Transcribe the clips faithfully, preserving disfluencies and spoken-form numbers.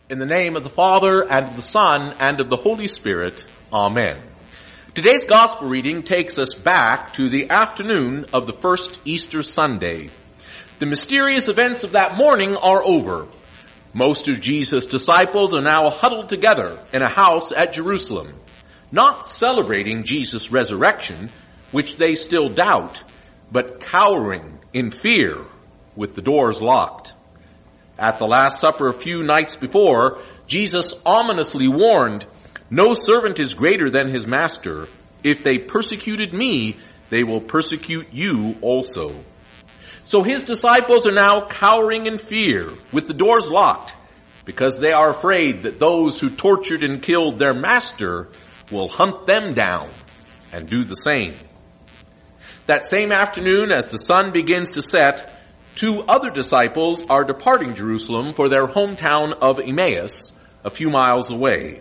In the name of the Father, and of the Son, and of the Holy Spirit. Amen. Today's Gospel reading takes us back to the afternoon of the first Easter Sunday. The mysterious events of that morning are over. Most of Jesus' disciples are now huddled together in a house at Jerusalem, not celebrating Jesus' resurrection, which they still doubt, but cowering in fear with the doors locked. At the Last Supper a few nights before, Jesus ominously warned, "No servant is greater than his master. If they persecuted me, they will persecute you also." So his disciples are now cowering in fear with the doors locked because they are afraid that those who tortured and killed their master will hunt them down and do the same. That same afternoon, as the sun begins to set, two other disciples are departing Jerusalem for their hometown of Emmaus, a few miles away.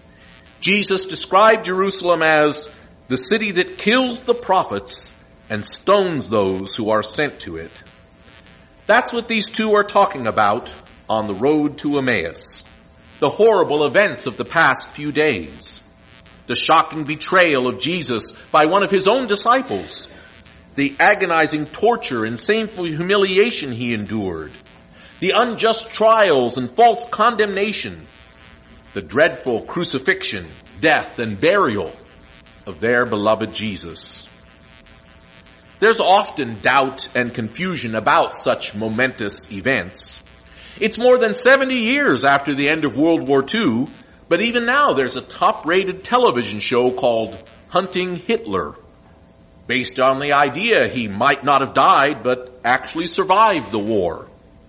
Jesus described Jerusalem as the city that kills the prophets and stones those who are sent to it. That's what these two are talking about on the road to Emmaus. The horrible events of the past few days. The shocking betrayal of Jesus by one of his own disciples. The agonizing torture and shameful humiliation he endured, the unjust trials and false condemnation, the dreadful crucifixion, death, and burial of their beloved Jesus. There's often doubt and confusion about such momentous events. It's more than seventy years after the end of World War Two, but even now there's a top-rated television show called Hunting Hitler, based on the idea he might not have died, but actually survived the war.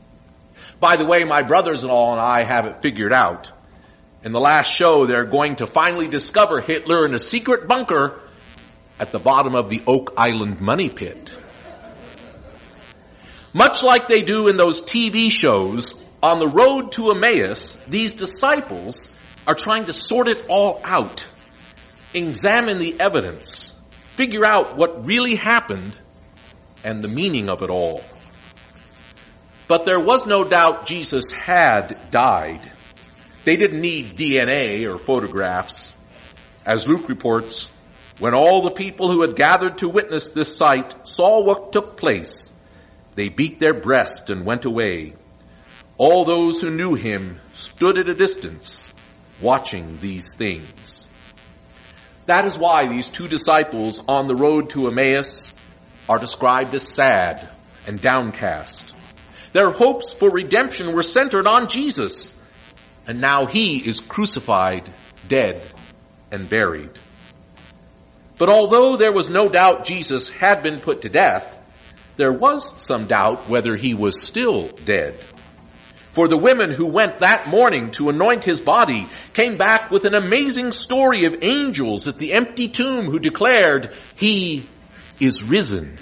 By the way, my brothers-in-law and I have it figured out. In the last show, they're going to finally discover Hitler in a secret bunker at the bottom of the Oak Island money pit. Much like they do in those T V shows, on the road to Emmaus, these disciples are trying to sort it all out, examine the evidence, figure out what really happened and the meaning of it all. But there was no doubt Jesus had died. They didn't need D N A or photographs. As Luke reports, when all the people who had gathered to witness this sight saw what took place, they beat their breast and went away. All those who knew him stood at a distance, watching these things. That is why these two disciples on the road to Emmaus are described as sad and downcast. Their hopes for redemption were centered on Jesus, and now he is crucified, dead, and buried. But although there was no doubt Jesus had been put to death, there was some doubt whether he was still dead. For the women who went that morning to anoint his body came back with an amazing story of angels at the empty tomb who declared, "He is risen."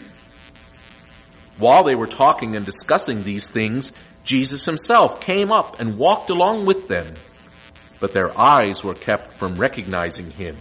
While they were talking and discussing these things, Jesus himself came up and walked along with them, but their eyes were kept from recognizing him.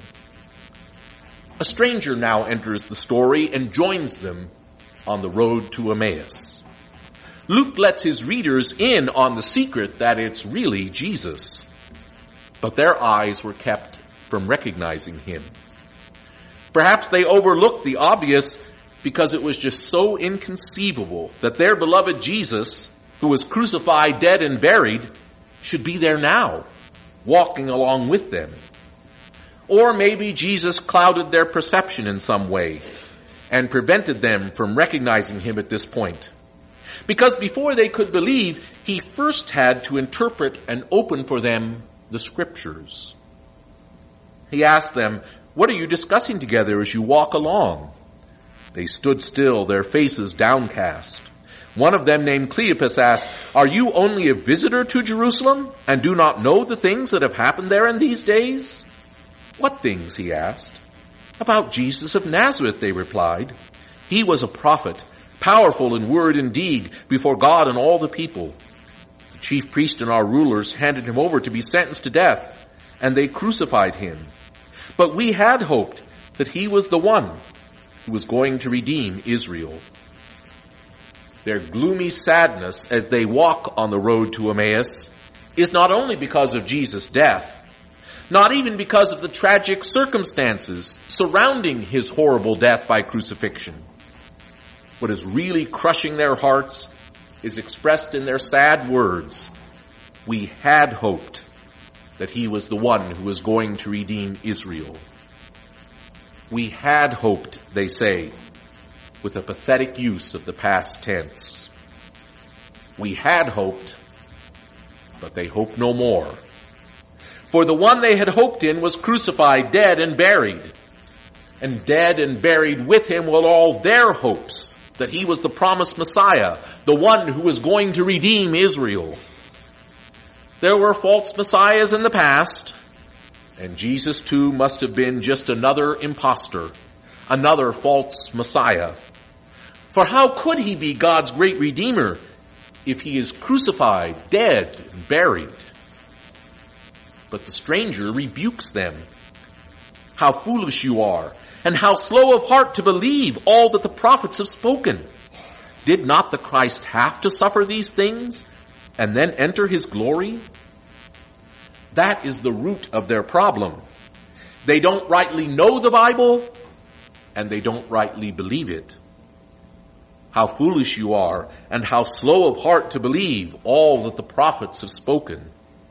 A stranger now enters the story and joins them on the road to Emmaus. Luke lets his readers in on the secret that it's really Jesus, but their eyes were kept from recognizing him. Perhaps they overlooked the obvious because it was just so inconceivable that their beloved Jesus, who was crucified, dead, and buried, should be there now, walking along with them. Or maybe Jesus clouded their perception in some way and prevented them from recognizing him at this point. Because before they could believe, he first had to interpret and open for them the scriptures. He asked them, "What are you discussing together as you walk along?" They stood still, their faces downcast. One of them, named Cleopas, asked, "Are you only a visitor to Jerusalem and do not know the things that have happened there in these days?" "What things?" he asked. "About Jesus of Nazareth," they replied. "He was a prophet, powerful in word and deed before God and all the people. The chief priest and our rulers handed him over to be sentenced to death, and they crucified him. But we had hoped that he was the one who was going to redeem Israel." Their gloomy sadness as they walk on the road to Emmaus is not only because of Jesus' death, not even because of the tragic circumstances surrounding his horrible death by crucifixion. What is really crushing their hearts is expressed in their sad words. We had hoped that he was the one who was going to redeem Israel. We had hoped, they say, with a pathetic use of the past tense. We had hoped, but they hope no more. For the one they had hoped in was crucified, dead, and buried. And dead and buried with him were all their hopes that he was the promised Messiah, the one who was going to redeem Israel. There were false messiahs in the past, and Jesus too must have been just another impostor, another false messiah. For how could he be God's great redeemer if he is crucified, dead, and buried? But the stranger rebukes them. How foolish you are, and how slow of heart to believe all that the prophets have spoken. Did not the Christ have to suffer these things and then enter his glory? That is the root of their problem. They don't rightly know the Bible, and they don't rightly believe it. How foolish you are, and how slow of heart to believe all that the prophets have spoken.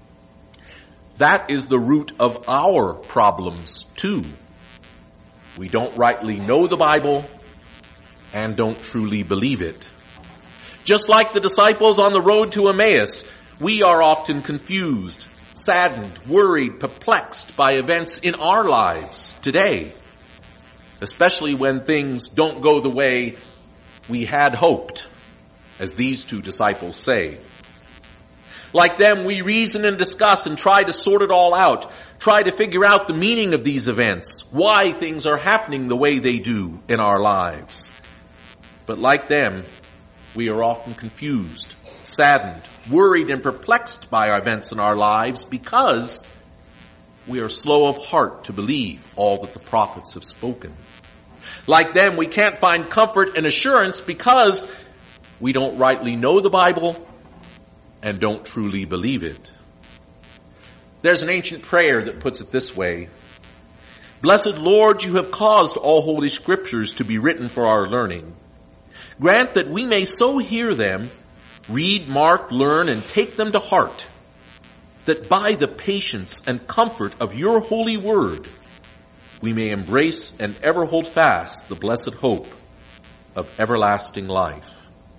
That is the root of our problems too. We don't rightly know the Bible and don't truly believe it. Just like the disciples on the road to Emmaus, we are often confused, saddened, worried, perplexed by events in our lives today, especially when things don't go the way we had hoped, as these two disciples say. Like them, we reason and discuss and try to sort it all out, try to figure out the meaning of these events, why things are happening the way they do in our lives. But like them, we are often confused, saddened, worried, and perplexed by our events in our lives because we are slow of heart to believe all that the prophets have spoken. Like them, we can't find comfort and assurance because we don't rightly know the Bible and don't truly believe it. There's an ancient prayer that puts it this way. Blessed Lord, you have caused all holy scriptures to be written for our learning. Grant that we may so hear them, read, mark, learn, and take them to heart, that by the patience and comfort of your holy word, we may embrace and ever hold fast the blessed hope of everlasting life.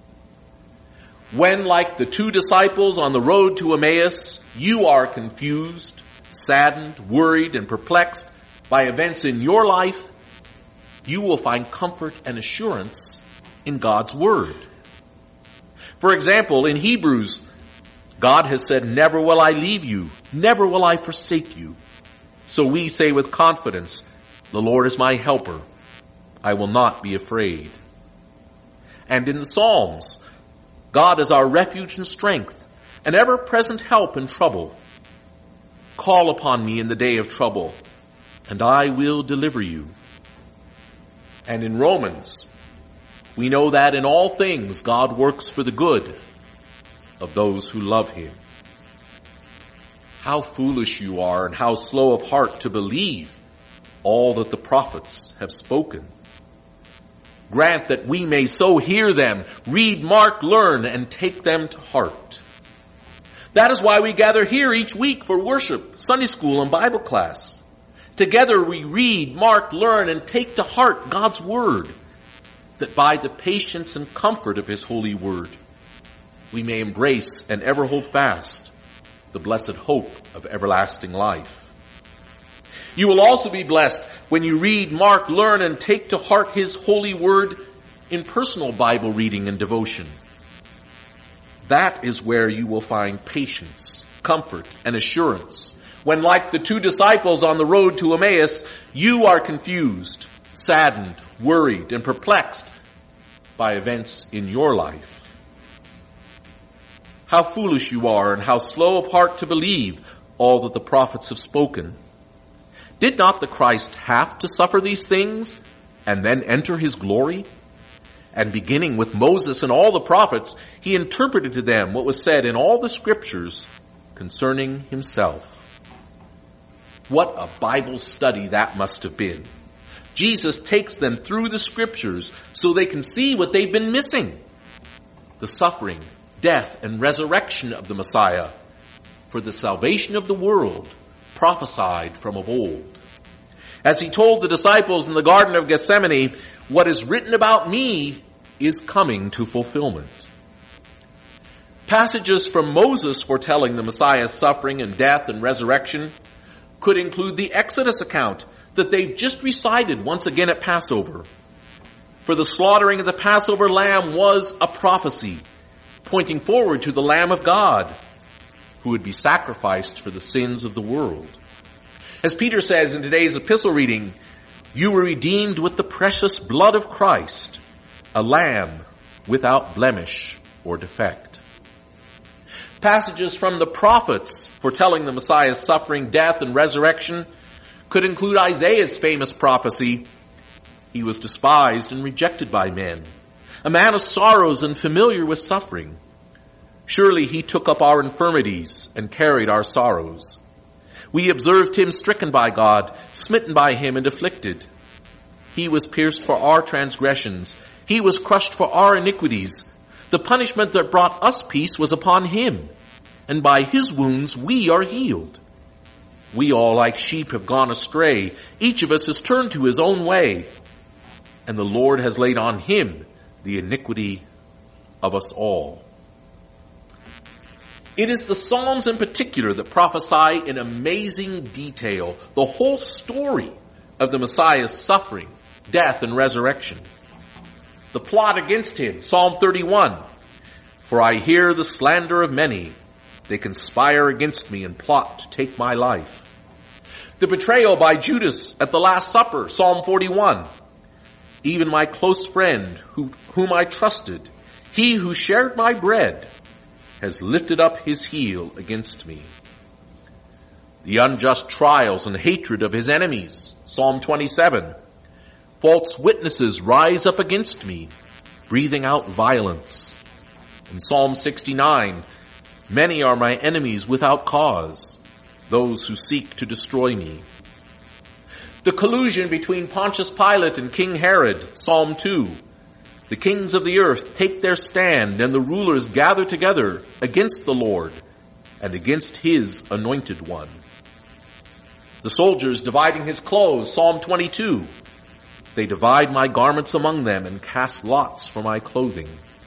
When, like the two disciples on the road to Emmaus, you are confused, saddened, worried, and perplexed by events in your life, you will find comfort and assurance in God's Word. For example, in Hebrews, God has said, never will I leave you, never will I forsake you. So we say with confidence, the Lord is my helper, I will not be afraid. And in the Psalms, God is our refuge and strength, an ever-present help in trouble. Call upon me in the day of trouble, and I will deliver you. And in Romans, we know that in all things God works for the good of those who love him. How foolish you are, and how slow of heart to believe all that the prophets have spoken. Grant that we may so hear them, read, mark, learn, and take them to heart. That is why we gather here each week for worship, Sunday school, and Bible class. Together we read, mark, learn, and take to heart God's Word, that by the patience and comfort of his holy word, we may embrace and ever hold fast the blessed hope of everlasting life. You will also be blessed when you read, mark, learn, and take to heart his holy word in personal Bible reading and devotion. That is where you will find patience, comfort, and assurance when, like the two disciples on the road to Emmaus, you are confused, saddened, worried, and perplexed by events in your life. How foolish you are, and how slow of heart to believe all that the prophets have spoken. Did not the Christ have to suffer these things and then enter his glory? And beginning with Moses and all the prophets, he interpreted to them what was said in all the scriptures concerning himself. What a Bible study that must have been. Jesus takes them through the scriptures so they can see what they've been missing. The suffering, death, and resurrection of the Messiah for the salvation of the world, prophesied from of old. As he told the disciples in the Garden of Gethsemane, what is written about me is coming to fulfillment. Passages from Moses foretelling the Messiah's suffering and death and resurrection could include the Exodus account that they've just recited once again at Passover. For the slaughtering of the Passover lamb was a prophecy, pointing forward to the Lamb of God, who would be sacrificed for the sins of the world. As Peter says in today's epistle reading, you were redeemed with the precious blood of Christ, a lamb without blemish or defect. Passages from the prophets foretelling the Messiah's suffering, death, and resurrection could include Isaiah's famous prophecy, he was despised and rejected by men, a man of sorrows and familiar with suffering. Surely he took up our infirmities and carried our sorrows. We observed him stricken by God, smitten by him and afflicted. He was pierced for our transgressions. He was crushed for our iniquities. The punishment that brought us peace was upon him, and by his wounds we are healed. We all like sheep have gone astray. Each of us has turned to his own way, and the Lord has laid on him the iniquity of us all. It is the Psalms in particular that prophesy in amazing detail the whole story of the Messiah's suffering, death, and resurrection. The plot against him, Psalm thirty-one. For I hear the slander of many. They conspire against me and plot to take my life. The betrayal by Judas at the Last Supper, Psalm forty-one. Even my close friend, who, whom I trusted, he who shared my bread, has lifted up his heel against me. The unjust trials and hatred of his enemies, Psalm twenty-seven. False witnesses rise up against me, breathing out violence. In Psalm sixty-nine, many are my enemies without cause, those who seek to destroy me. The collusion between Pontius Pilate and King Herod, Psalm two. The kings of the earth take their stand, and the rulers gather together against the Lord and against his anointed one. The soldiers dividing his clothes, Psalm twenty-two. They divide my garments among them and cast lots for my clothing.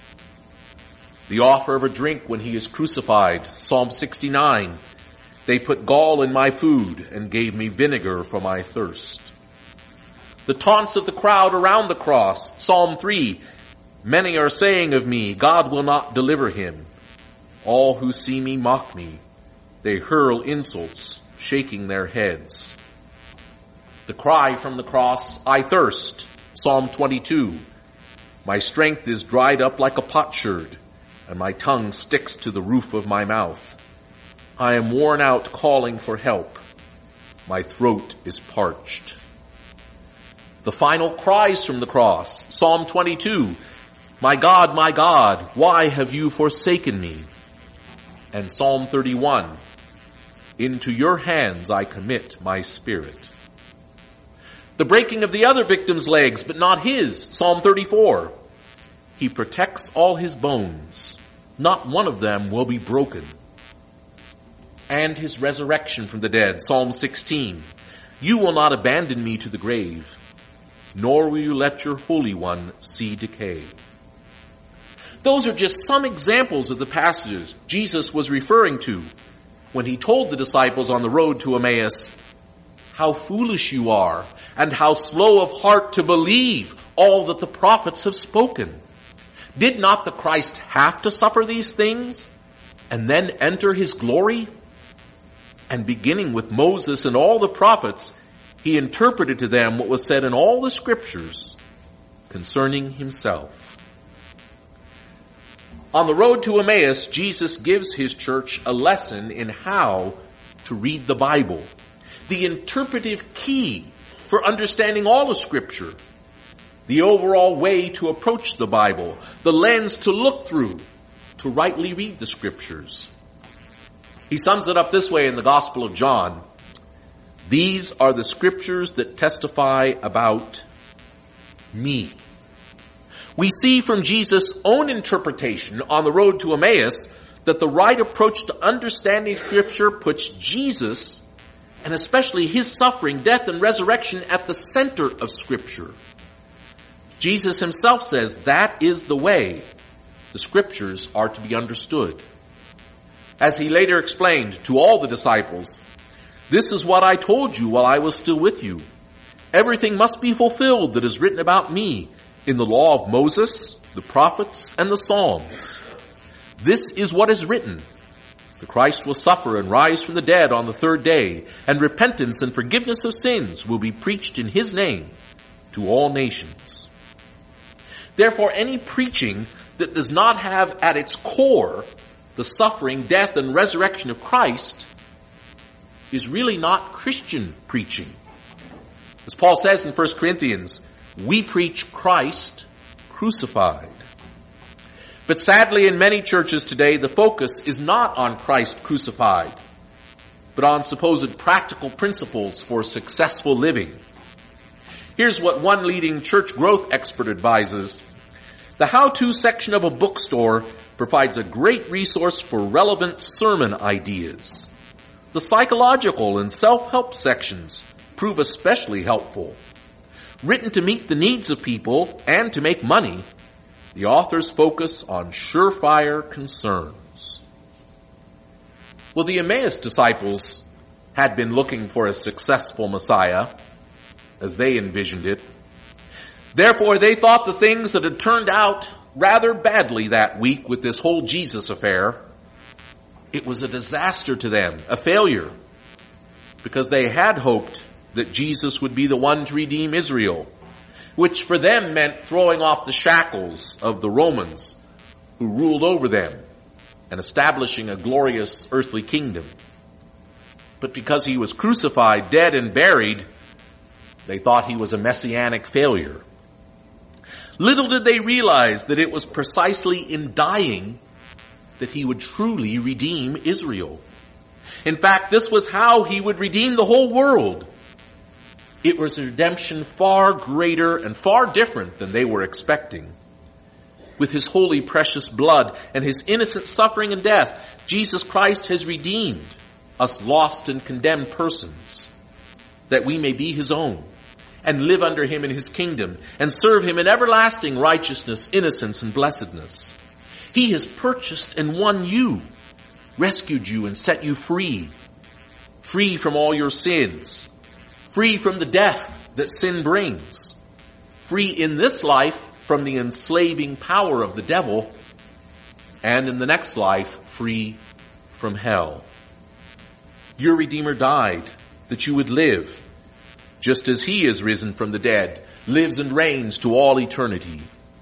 The offer of a drink when he is crucified, Psalm sixty-nine. They put gall in my food and gave me vinegar for my thirst. The taunts of the crowd around the cross, Psalm three. Many are saying of me, God will not deliver him. All who see me mock me. They hurl insults, shaking their heads. The cry from the cross, I thirst, Psalm twenty-two. My strength is dried up like a potsherd, and my tongue sticks to the roof of my mouth. I am worn out calling for help. My throat is parched. The final cries from the cross, Psalm twenty-two. My God, my God, why have you forsaken me? And Psalm thirty-one. Into your hands I commit my spirit. The breaking of the other victim's legs, but not his, Psalm thirty-four. He protects all his bones. Not one of them will be broken. And his resurrection from the dead, Psalm sixteen. You will not abandon me to the grave, nor will you let your Holy One see decay. Those are just some examples of the passages Jesus was referring to when he told the disciples on the road to Emmaus, how foolish you are and how slow of heart to believe all that the prophets have spoken. Did not the Christ have to suffer these things and then enter his glory? And beginning with Moses and all the prophets, he interpreted to them what was said in all the scriptures concerning himself. On the road to Emmaus, Jesus gives his church a lesson in how to read the Bible, the interpretive key for understanding all of Scripture, the overall way to approach the Bible, the lens to look through to rightly read the Scriptures. He sums it up this way in the Gospel of John. These are the scriptures that testify about me. We see from Jesus' own interpretation on the road to Emmaus that the right approach to understanding Scripture puts Jesus, and especially his suffering, death, and resurrection, at the center of Scripture. Jesus himself says that is the way the Scriptures are to be understood. As he later explained to all the disciples, "This is what I told you while I was still with you. Everything must be fulfilled that is written about me in the law of Moses, the prophets, and the Psalms. This is what is written. The Christ will suffer and rise from the dead on the third day, and repentance and forgiveness of sins will be preached in his name to all nations." Therefore, any preaching that does not have at its core the suffering, death, and resurrection of Christ is really not Christian preaching. As Paul says in First Corinthians, we preach Christ crucified. But sadly, in many churches today, the focus is not on Christ crucified, but on supposed practical principles for successful living. Here's what one leading church growth expert advises. The how-to section of a bookstore provides a great resource for relevant sermon ideas. The psychological and self-help sections prove especially helpful. Written to meet the needs of people and to make money, the authors focus on surefire concerns. Well, the Emmaus disciples had been looking for a successful Messiah, as they envisioned it. Therefore, they thought the things that had turned out rather badly that week with this whole Jesus affair, it was a disaster to them, a failure, because they had hoped that Jesus would be the one to redeem Israel, which for them meant throwing off the shackles of the Romans who ruled over them and establishing a glorious earthly kingdom. But because he was crucified, dead, and buried, they thought he was a messianic failure. Little did they realize that it was precisely in dying that he would truly redeem Israel. In fact, this was how he would redeem the whole world. It was a redemption far greater and far different than they were expecting. With his holy, precious blood and his innocent suffering and death, Jesus Christ has redeemed us lost and condemned persons, that we may be his own and live under him in his kingdom and serve him in everlasting righteousness, innocence, and blessedness. He has purchased and won you, rescued you and set you free, free from all your sins, free from the death that sin brings, free in this life from the enslaving power of the devil, and in the next life, free from hell. Your Redeemer died that you would live, just as he is risen from the dead, lives and reigns to all eternity.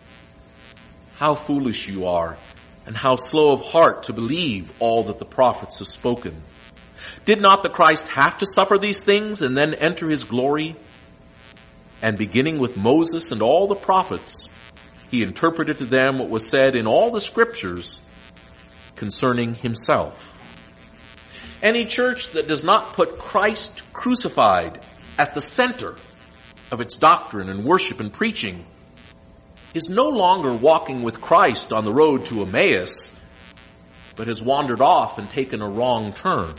How foolish you are, and how slow of heart to believe all that the prophets have spoken. Did not the Christ have to suffer these things and then enter his glory? And beginning with Moses and all the prophets, he interpreted to them what was said in all the scriptures concerning himself. Any church that does not put Christ crucified at the center of its doctrine and worship and preaching is no longer walking with Christ on the road to Emmaus, but has wandered off and taken a wrong turn.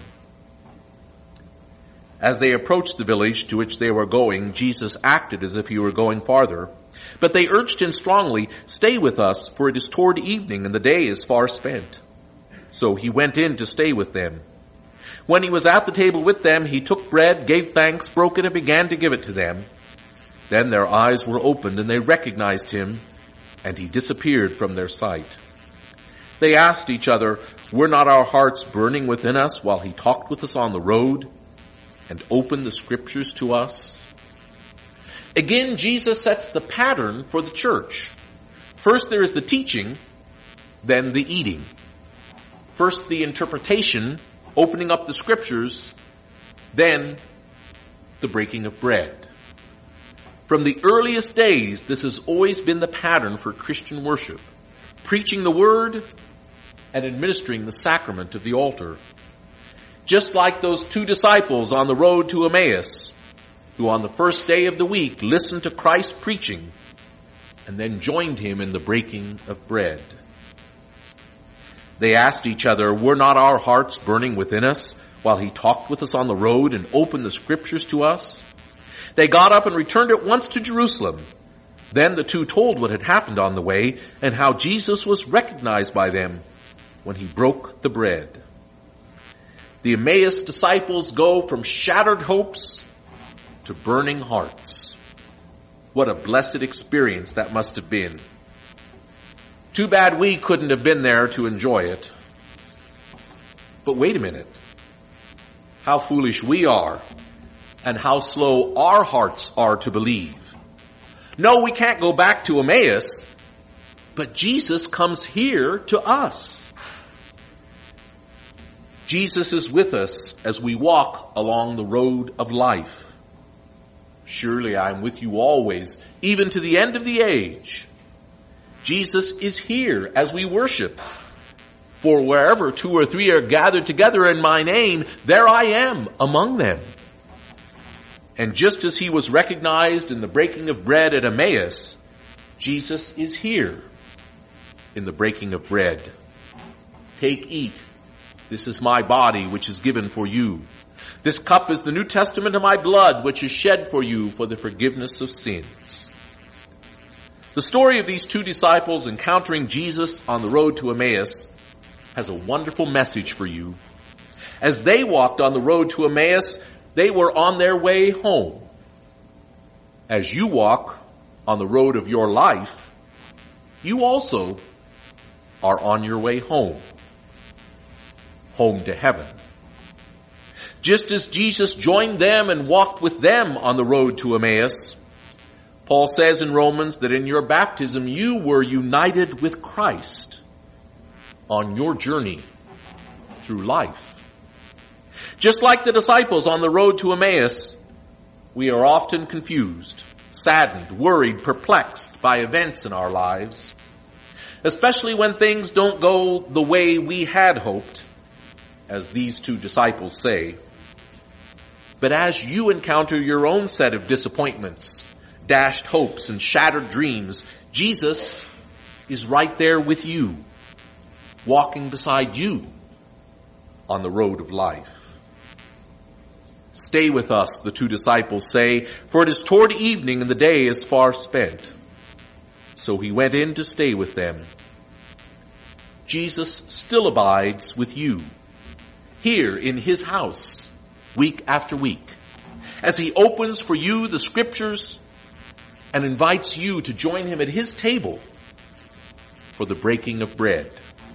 As they approached the village to which they were going, Jesus acted as if he were going farther. But they urged him strongly, "Stay with us, for it is toward evening and the day is far spent." So he went in to stay with them. When he was at the table with them, he took bread, gave thanks, broke it, and began to give it to them. Then their eyes were opened and they recognized him, and he disappeared from their sight. They asked each other, "Were not our hearts burning within us while he talked with us on the road and opened the scriptures to us?" Again, Jesus sets the pattern for the church. First there is the teaching, then the eating. First the interpretation, opening up the scriptures, then the breaking of bread. From the earliest days, this has always been the pattern for Christian worship, preaching the word and administering the sacrament of the altar. Just like those two disciples on the road to Emmaus, who on the first day of the week listened to Christ preaching and then joined him in the breaking of bread. They asked each other, "Were not our hearts burning within us while he talked with us on the road and opened the scriptures to us?" They got up and returned at once to Jerusalem. Then the two told what had happened on the way and how Jesus was recognized by them when he broke the bread. The Emmaus disciples go from shattered hopes to burning hearts. What a blessed experience that must have been. Too bad we couldn't have been there to enjoy it. But wait a minute. How foolish we are, and how slow our hearts are to believe. No, we can't go back to Emmaus, but Jesus comes here to us. Jesus is with us as we walk along the road of life. Surely I am with you always, even to the end of the age. Jesus is here as we worship. For wherever two or three are gathered together in my name, there I am among them. And just as he was recognized in the breaking of bread at Emmaus, Jesus is here in the breaking of bread. Take, eat. This is my body, which is given for you. This cup is the New Testament of my blood, which is shed for you for the forgiveness of sins. The story of these two disciples encountering Jesus on the road to Emmaus has a wonderful message for you. As they walked on the road to Emmaus, they were on their way home. As you walk on the road of your life, you also are on your way home. Home to heaven. Just as Jesus joined them and walked with them on the road to Emmaus, Paul says in Romans that in your baptism you were united with Christ on your journey through life. Just like the disciples on the road to Emmaus, we are often confused, saddened, worried, perplexed by events in our lives, especially when things don't go the way we had hoped, as these two disciples say. But as you encounter your own set of disappointments, dashed hopes, and shattered dreams, Jesus is right there with you, walking beside you on the road of life. Stay with us, the two disciples say, for it is toward evening and the day is far spent. So he went in to stay with them. Jesus still abides with you, here in his house, week after week, as he opens for you the scriptures and invites you to join him at his table for the breaking of bread.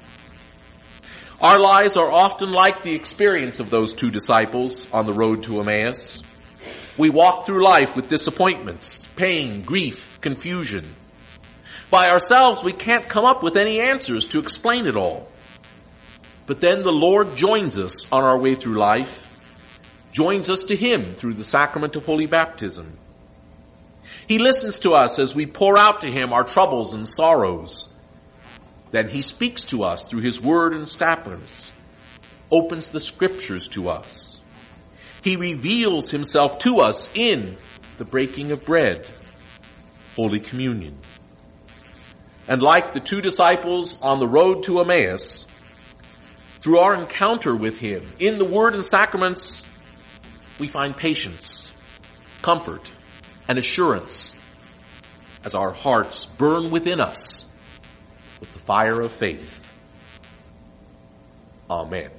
Our lives are often like the experience of those two disciples on the road to Emmaus. We walk through life with disappointments, pain, grief, confusion. By ourselves, we can't come up with any answers to explain it all. But then the Lord joins us on our way through life, joins us to him through the sacrament of holy baptism. He listens to us as we pour out to him our troubles and sorrows. Then he speaks to us through his word and sacraments, opens the scriptures to us. He reveals himself to us in the breaking of bread, Holy Communion. And like the two disciples on the road to Emmaus, through our encounter with him in the word and sacraments, we find patience, comfort, and assurance as our hearts burn within us with the fire of faith. Amen.